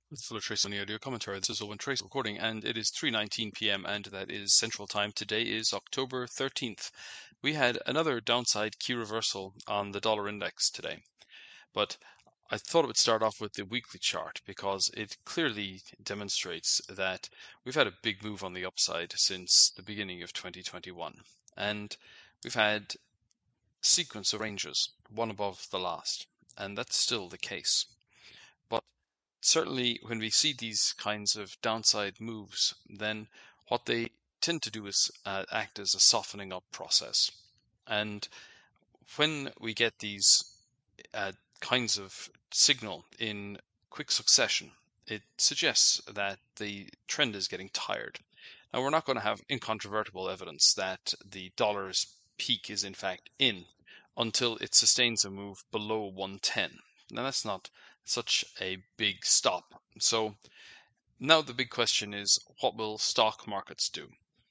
With Fuller Trace on the audio commentary. This is Owen Trace recording, and it is 3:19 p.m. and that is Central Time. Today is October 13th. We had another downside key reversal on the dollar index today, but I thought it would start off with the weekly chart because it clearly demonstrates that we've had a big move on the upside since the beginning of 2021, and we've had a sequence of ranges, one above the last, and that's still the case. But certainly when we see these kinds of downside moves, then what they tend to do is act as a softening up process. And when we get these kinds of signal in quick succession, it suggests that the trend is getting tired. Now, we're not going to have incontrovertible evidence that the dollar's peak is in fact in until it sustains a move below 110. Now, that's not such a big stop. So now the big question is, what will stock markets do?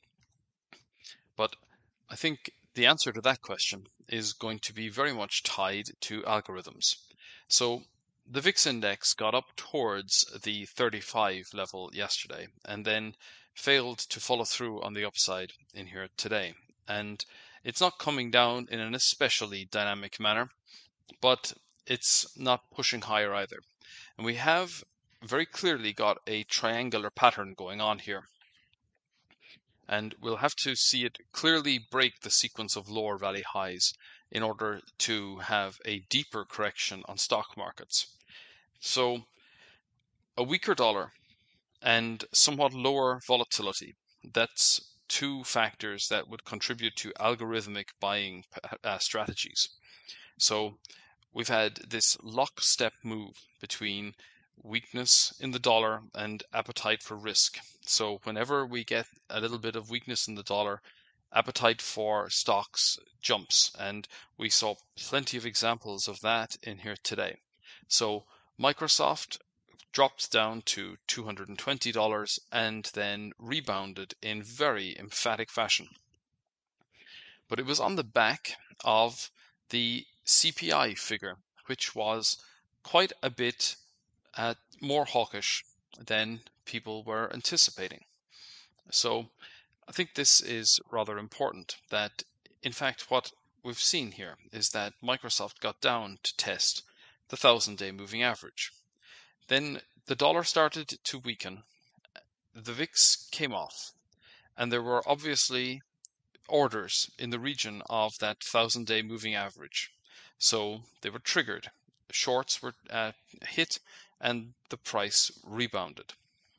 But I think the answer to that question is going to be very much tied to algorithms. So the VIX index got up towards the 35 level yesterday and then failed to follow through on the upside in here today. And it's not coming down in an especially dynamic manner, but it's not pushing higher either. And we have very clearly got a triangular pattern going on here. And we'll have to see it clearly break the sequence of lower valley highs in order to have a deeper correction on stock markets. So a weaker dollar and somewhat lower volatility, that's two factors that would contribute to algorithmic buying strategies. So we've had this lockstep move between weakness in the dollar and appetite for risk. So whenever we get a little bit of weakness in the dollar, appetite for stocks jumps, and we saw plenty of examples of that in here today. So Microsoft dropped down to $220 and then rebounded in very emphatic fashion. But it was on the back of the CPI figure, which was quite a bit more hawkish than people were anticipating. So I think this is rather important that, in fact, what we've seen here is that Microsoft got down to test the 1,000-day moving average. Then the dollar started to weaken, the VIX came off, and there were obviously orders in the region of that 1,000-day moving average. So they were triggered. Shorts were hit and the price rebounded.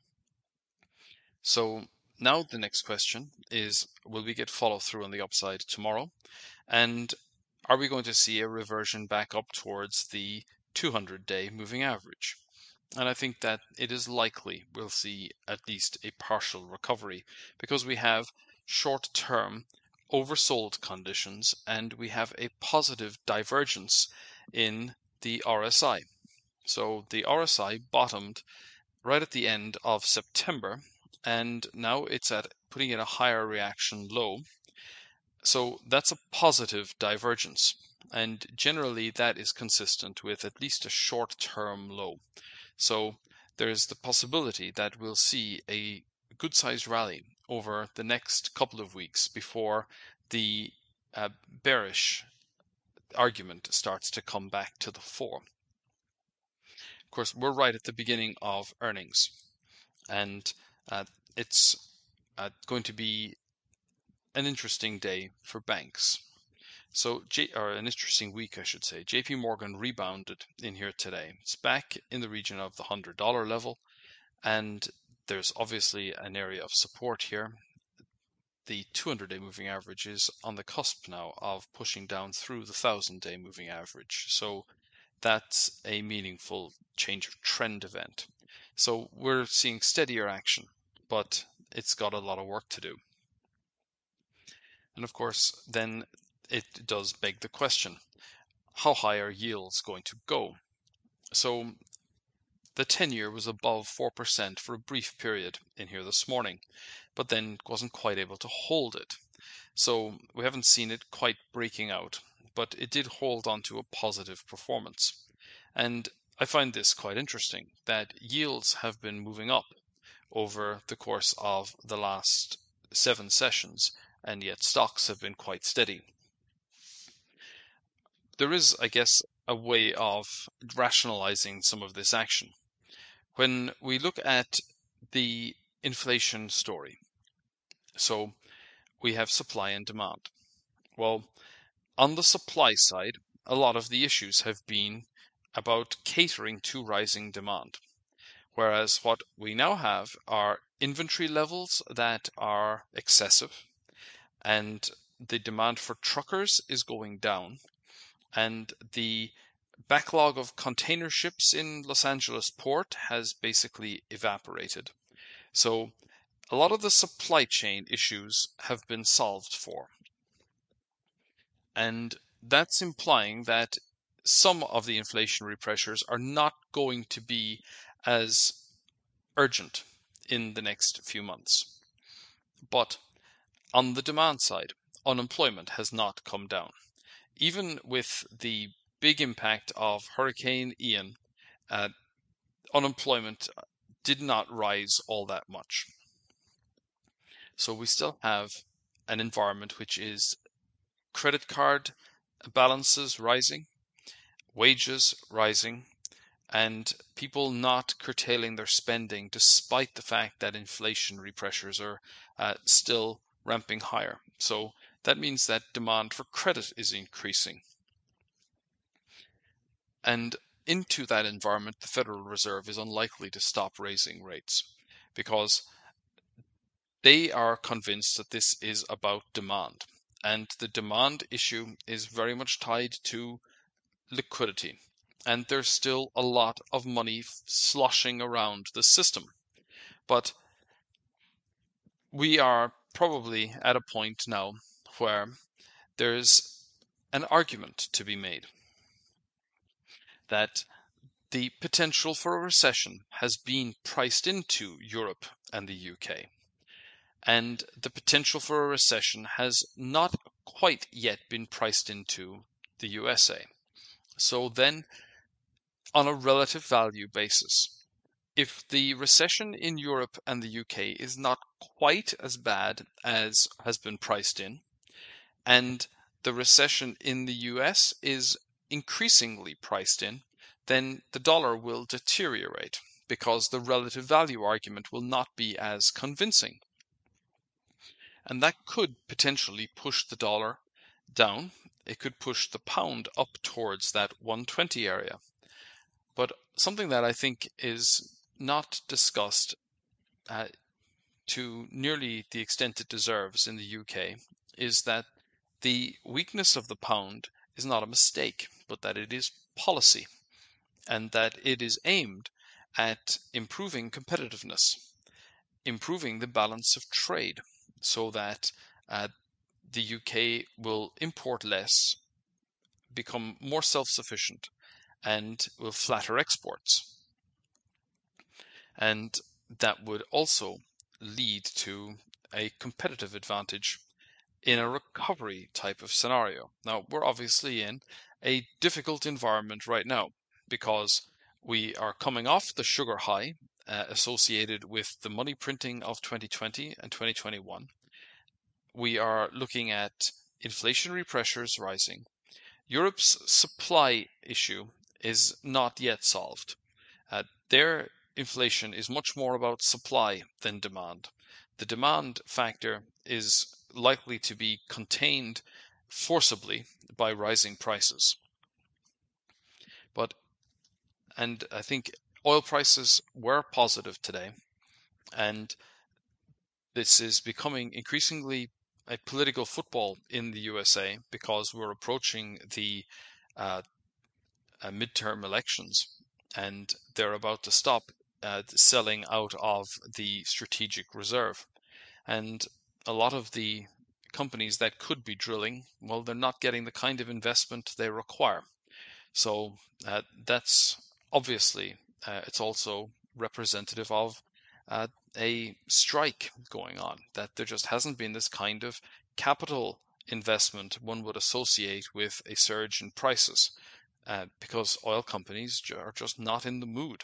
So now the next question is, will we get follow through on the upside tomorrow? And are we going to see a reversion back up towards the 200-day moving average? And I think that it is likely we'll see at least a partial recovery because we have short-term oversold conditions and we have a positive divergence in the RSI. So the RSI bottomed right at the end of September and now it's at putting in a higher reaction low. So that's a positive divergence, and generally that is consistent with at least a short-term low. So there's the possibility that we'll see a good-sized rally over the next couple of weeks before the bearish argument starts to come back to the fore. Of course, we're right at the beginning of earnings, and it's going to be an interesting day for banks. So, or an interesting week, I should say. JP Morgan rebounded in here today. It's back in the region of the $100 level, and there's obviously an area of support here. The 200-day moving average is on the cusp now of pushing down through the 1,000-day moving average. So that's a meaningful change of trend event. So we're seeing steadier action, but it's got a lot of work to do. And of course, then it does beg the question, how high are yields going to go? So the 10-year was above 4% for a brief period in here this morning, but then wasn't quite able to hold it. So we haven't seen it quite breaking out, but it did hold on to a positive performance. And I find this quite interesting, that yields have been moving up over the course of the last 7 sessions, and yet stocks have been quite steady. There is, I guess, a way of rationalizing some of this action. When we look at the inflation story, so we have supply and demand. Well, on the supply side, a lot of the issues have been about catering to rising demand. Whereas what we now have are inventory levels that are excessive, and the demand for truckers is going down, and the backlog of container ships in Los Angeles port has basically evaporated. So a lot of the supply chain issues have been solved for. And that's implying that some of the inflationary pressures are not going to be as urgent in the next few months. But on the demand side, unemployment has not come down. Even with the big impact of Hurricane Ian, unemployment did not rise all that much. So we still have an environment which is credit card balances rising, wages rising, and people not curtailing their spending despite the fact that inflationary pressures are still ramping higher. So that means that demand for credit is increasing. And into that environment, the Federal Reserve is unlikely to stop raising rates because they are convinced that this is about demand. And the demand issue is very much tied to liquidity. And there's still a lot of money sloshing around the system. But we are probably at a point now where there's an argument to be made that the potential for a recession has been priced into Europe and the UK. And the potential for a recession has not quite yet been priced into the USA. So then, on a relative value basis, if the recession in Europe and the UK is not quite as bad as has been priced in, and the recession in the US is increasingly priced in, then the dollar will deteriorate because the relative value argument will not be as convincing. And that could potentially push the dollar down. It could push the pound up towards that 120 area. But something that I think is not discussed to nearly the extent it deserves in the UK is that the weakness of the pound is not a mistake, but that it is policy, and that it is aimed at improving competitiveness, improving the balance of trade, so that the UK will import less, become more self-sufficient, and will flatter exports. And that would also lead to a competitive advantage in a recovery type of scenario. Now, we're obviously in a difficult environment right now because we are coming off the sugar high associated with the money printing of 2020 and 2021. We are looking at inflationary pressures rising. Europe's supply issue is not yet solved. Their inflation is much more about supply than demand. The demand factor is likely to be contained forcibly by rising prices. And I think oil prices were positive today, and this is becoming increasingly a political football in the USA because we're approaching the midterm elections, and they're about to stop selling out of the strategic reserve. And a lot of the companies that could be drilling, well, they're not getting the kind of investment they require. So that's obviously, it's also representative of a strike going on, that there just hasn't been this kind of capital investment one would associate with a surge in prices. because oil companies are just not in the mood.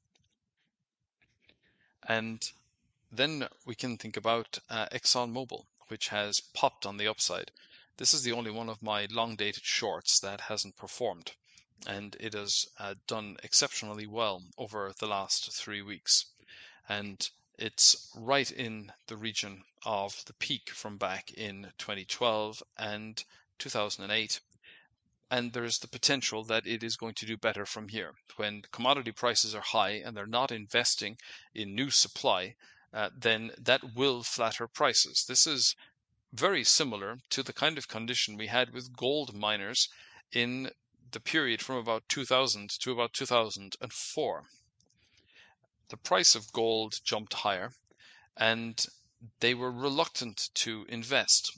And then we can think about ExxonMobil, which has popped on the upside. This is the only one of my long-dated shorts that hasn't performed, and it has done exceptionally well over the last 3 weeks. And it's right in the region of the peak from back in 2012 and 2008. And there's the potential that it is going to do better from here. When commodity prices are high and they're not investing in new supply, then that will flatter prices. This is very similar to the kind of condition we had with gold miners in the period from about 2000 to about 2004. The price of gold jumped higher and they were reluctant to invest.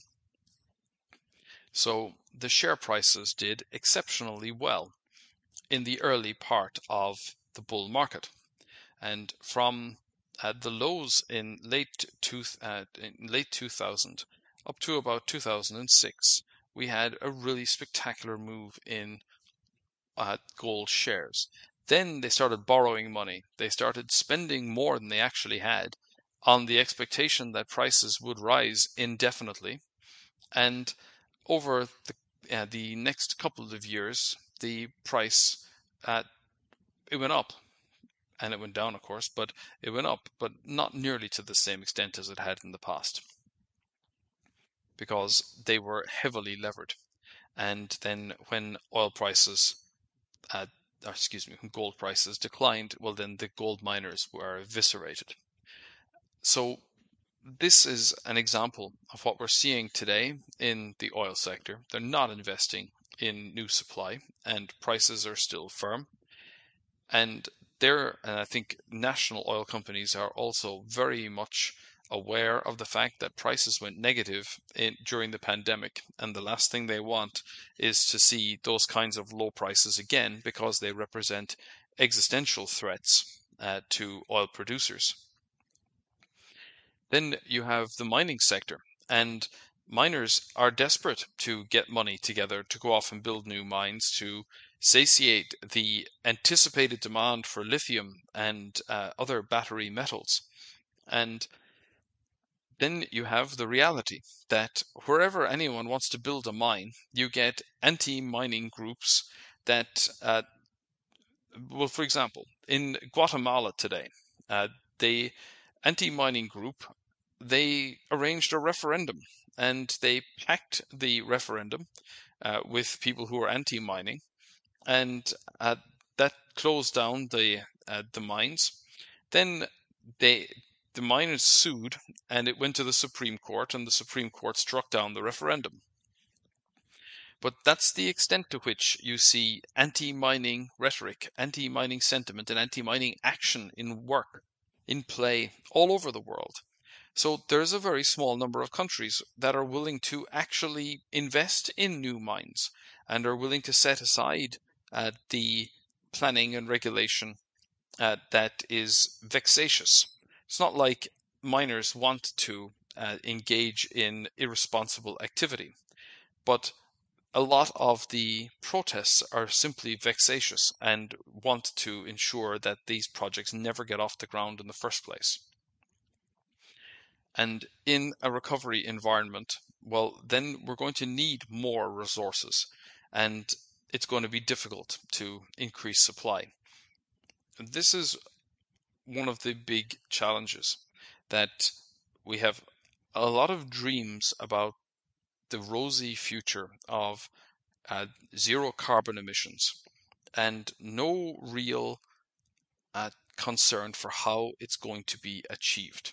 So the share prices did exceptionally well in the early part of the bull market. And from the lows in late 2000 up to about 2006, we had a really spectacular move in gold shares. Then they started borrowing money. They started spending more than they actually had on the expectation that prices would rise indefinitely. And over the next couple of years, the price it went up, and it went down, of course, but it went up, but not nearly to the same extent as it had in the past, because they were heavily levered. And then when oil prices, when gold prices declined, well, then the gold miners were eviscerated. So this is an example of what we're seeing today in the oil sector. They're not investing in new supply, and prices are still firm. And I think national oil companies are also very much aware of the fact that prices went negative during the pandemic, and the last thing they want is to see those kinds of low prices again, because they represent existential threats to oil producers. Then you have the mining sector, and miners are desperate to get money together to go off and build new mines to satiate the anticipated demand for lithium and other battery metals. And then you have the reality that wherever anyone wants to build a mine, you get anti-mining groups that, well, for example, in Guatemala today, the anti-mining group, they arranged a referendum, and they packed the referendum with people who are anti-mining, and that closed down the mines. Then the miners sued, and it went to the Supreme Court, and the Supreme Court struck down the referendum. But that's the extent to which you see anti-mining rhetoric, anti-mining sentiment, and anti-mining action in work, in play, all over the world. So there's a very small number of countries that are willing to actually invest in new mines and are willing to set aside the planning and regulation that is vexatious. It's not like miners want to engage in irresponsible activity, but a lot of the protests are simply vexatious and want to ensure that these projects never get off the ground in the first place. And in a recovery environment, well, then we're going to need more resources, and it's going to be difficult to increase supply. This is one of the big challenges, that we have a lot of dreams about the rosy future of zero carbon emissions, and no real concern for how it's going to be achieved.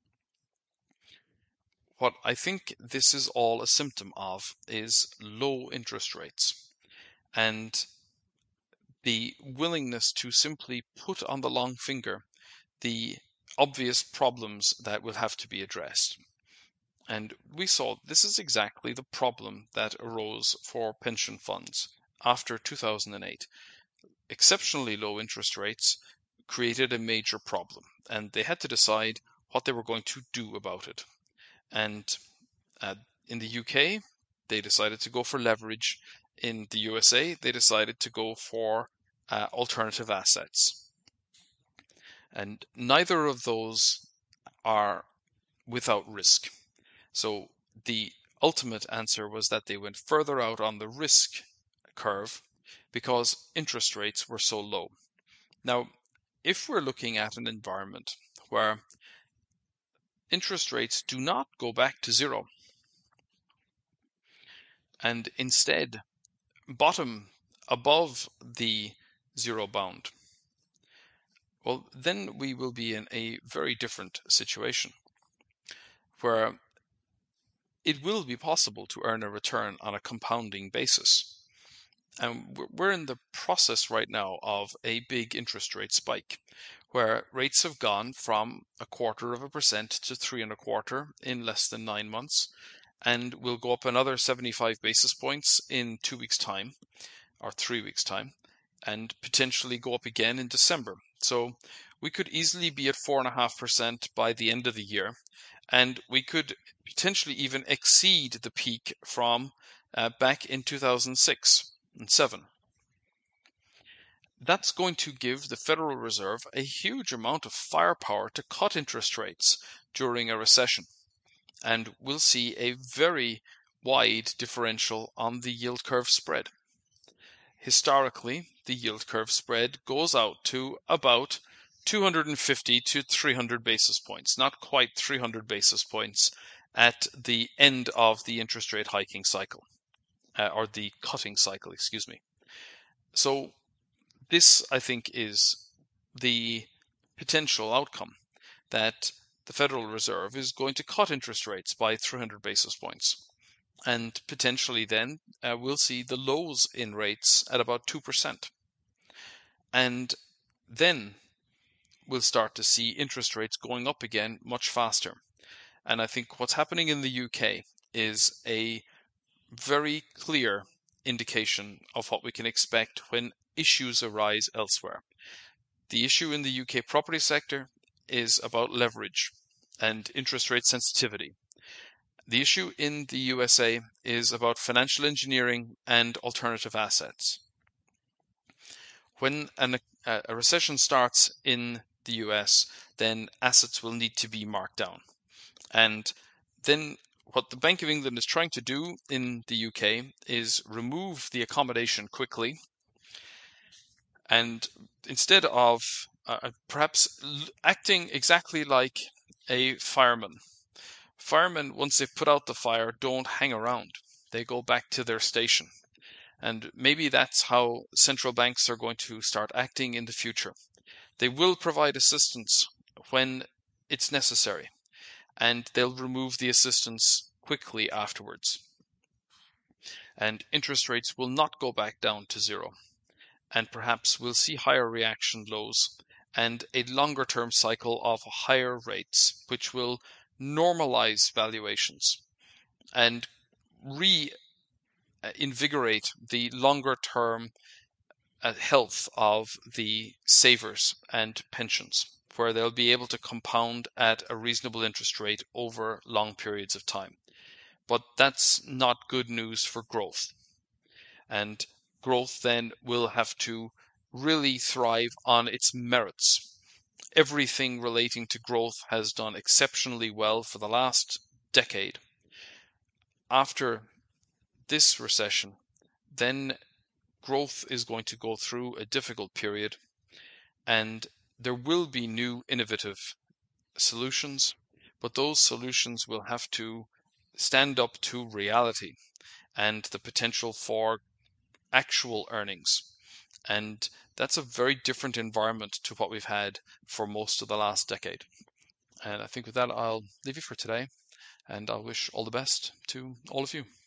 What I think this is all a symptom of is low interest rates and the willingness to simply put on the long finger the obvious problems that will have to be addressed. And we saw this is exactly the problem that arose for pension funds after 2008. Exceptionally low interest rates created a major problem, and they had to decide what they were going to do about it. And in the UK, they decided to go for leverage. in the USA, they decided to go for alternative assets. And neither of those are without risk. So the ultimate answer was that they went further out on the risk curve because interest rates were so low. Now, if we're looking at an environment where interest rates do not go back to zero and instead bottom above the zero bound, well, then we will be in a very different situation where it will be possible to earn a return on a compounding basis. And we're in the process right now of a big interest rate spike, where rates have gone from 0.25% to 3.25% in less than 9 months, and will go up another 75 basis points in 2 weeks' time, or 3 weeks' time, and potentially go up again in December. So we could easily be at 4.5% by the end of the year, and we could potentially even exceed the peak from back in 2006 and 7. That's going to give the Federal Reserve a huge amount of firepower to cut interest rates during a recession. And we'll see a very wide differential on the yield curve spread. Historically, the yield curve spread goes out to about 250 to 300 basis points, not quite 300 basis points at the end of the interest rate hiking cycle, or the cutting cycle, excuse me. So this, I think, is the potential outcome, that the Federal Reserve is going to cut interest rates by 300 basis points. And potentially then we'll see the lows in rates at about 2%. And then we'll start to see interest rates going up again much faster. And I think what's happening in the UK is a very clear indication of what we can expect when issues arise elsewhere. The issue in the UK property sector is about leverage and interest rate sensitivity. The issue in the USA is about financial engineering and alternative assets. When a recession starts in the US, then assets will need to be marked down. And then what the Bank of England is trying to do in the UK is remove the accommodation quickly. And instead of perhaps acting exactly like a fireman. Firemen, once they've put out the fire, don't hang around. They go back to their station. And maybe that's how central banks are going to start acting in the future. They will provide assistance when it's necessary, and they'll remove the assistance quickly afterwards. And interest rates will not go back down to zero. And perhaps we'll see higher reaction lows and a longer term cycle of higher rates, which will normalize valuations and reinvigorate the longer term health of the savers and pensions, where they'll be able to compound at a reasonable interest rate over long periods of time. But that's not good news for growth. And growth then will have to really thrive on its merits. Everything relating to growth has done exceptionally well for the last decade. After this recession, then growth is going to go through a difficult period, and there will be new innovative solutions, but those solutions will have to stand up to reality and the potential for actual earnings. And that's a very different environment to what we've had for most of the last decade. And I think with that, I'll leave you for today, and I'll wish all the best to all of you.